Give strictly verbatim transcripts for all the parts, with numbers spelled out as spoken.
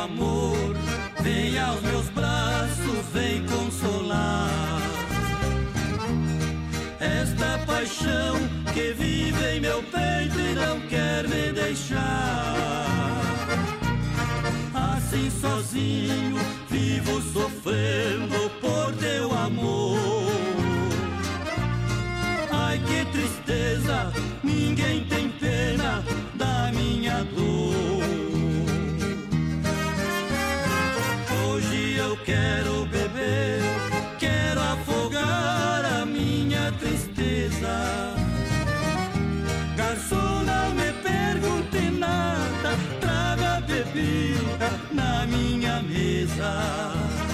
amor, vem aos meus braços, vem consolar esta paixão que vive em meu peito e não quer me deixar. Assim sozinho vivo sofrendo por teu amor. Ai, que tristeza, ninguém tem pena da minha dor. Hoje eu quero beber, quero afogar a minha tristeza. Garçom, não me pergunte nada, traga bebida na minha mesa.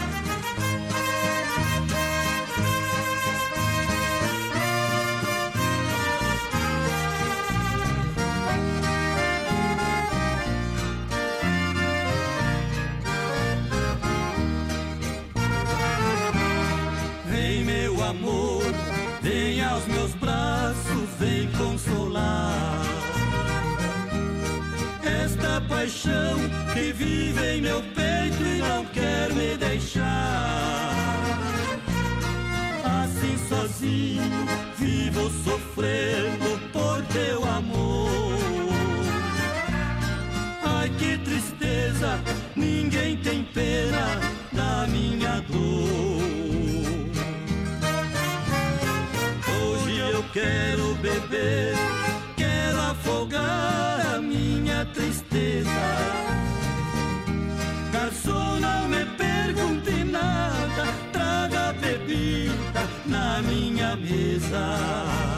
Vem, meu amor, vem aos meus braços, vem consolar esta paixão que vive em meu peito e não quer me deixar. Assim sozinho vivo sofrendo por teu amor. Ai, que tristeza, ninguém tem pena da minha dor. Hoje eu quero beber, quero afogar a minha tristeza. Garçom, não me pergunte nada, traga bebida na minha mesa.